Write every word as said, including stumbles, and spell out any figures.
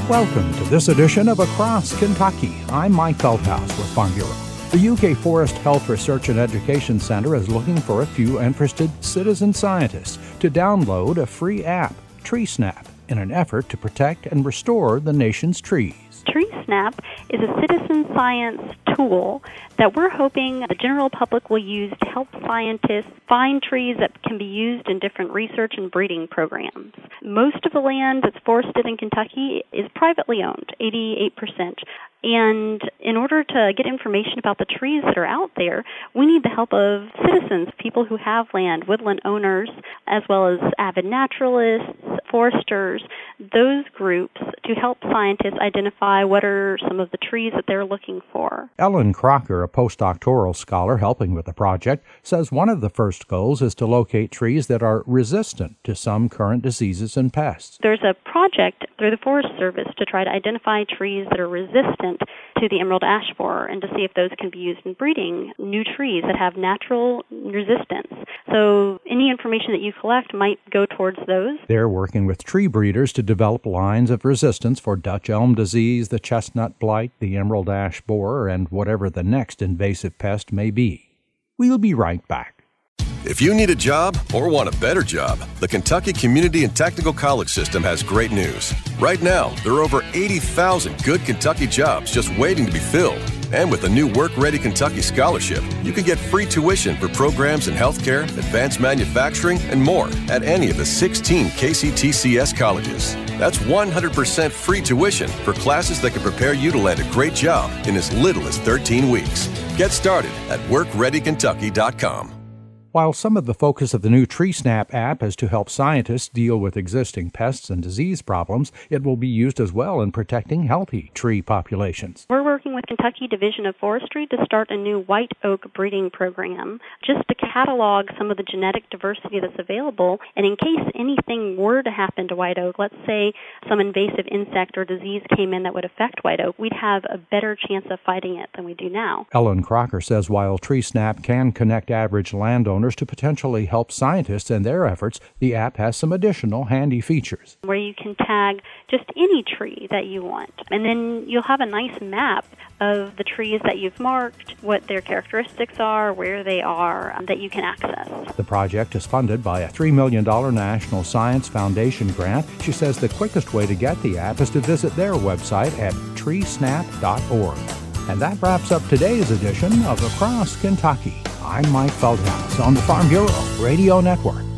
Welcome to this edition of Across Kentucky. I'm Mike Feldhaus with Farm Bureau. The U K Forest Health Research and Education Center is looking for a few interested citizen scientists to download a free app, TreeSnap, in an effort to protect and restore the nation's trees. TreeSnap is a citizen science tool that we're hoping the general public will use to help scientists find trees that can be used in different research and breeding programs. Most of the land that's forested in Kentucky is privately owned, eighty-eight percent. And in order to get information about the trees that are out there, we need the help of citizens, people who have land, woodland owners, as well as avid naturalists, foresters, those groups to help scientists identify what are some of the trees that they're looking for. Ellen Crocker, a postdoctoral scholar helping with the project, says one of the first goals is to locate trees that are resistant to some current diseases and pests. There's a project through the Forest Service to try to identify trees that are resistant to the emerald ash borer and to see if those can be used in breeding new trees that have natural resistance. So any information that you collect might go towards those. They're working with tree breeders to develop lines of resistance for Dutch elm disease, the chestnut blight, the emerald ash borer, and whatever the next invasive pest may be. We'll be right back. If you need a job or want a better job, the Kentucky Community and Technical College System has great news. Right now, there are over eighty thousand good Kentucky jobs just waiting to be filled. And with the new Work Ready Kentucky Scholarship, you can get free tuition for programs in healthcare, advanced manufacturing, and more at any of the sixteen K C T C S colleges. That's one hundred percent free tuition for classes that can prepare you to land a great job in as little as thirteen weeks. Get started at work ready kentucky dot com. While some of the focus of the new TreeSnap app is to help scientists deal with existing pests and disease problems, it will be used as well in protecting healthy tree populations. We're working with Kentucky Division of Forestry to start a new white oak breeding program just to catalog some of the genetic diversity that's available. And in case anything were to happen to white oak, let's say some invasive insect or disease came in that would affect white oak, we'd have a better chance of fighting it than we do now. Ellen Crocker says while TreeSnap can connect average landowners to potentially help scientists in their efforts, the app has some additional handy features. Where you can tag just any tree that you want. And then you'll have a nice map of the trees that you've marked, what their characteristics are, where they are, um, that you can access. The project is funded by a three million dollars National Science Foundation grant. She says the quickest way to get the app is to visit their website at tree snap dot org. And that wraps up today's edition of Across Kentucky. I'm Mike Feldhaus on the Farm Bureau Radio Network.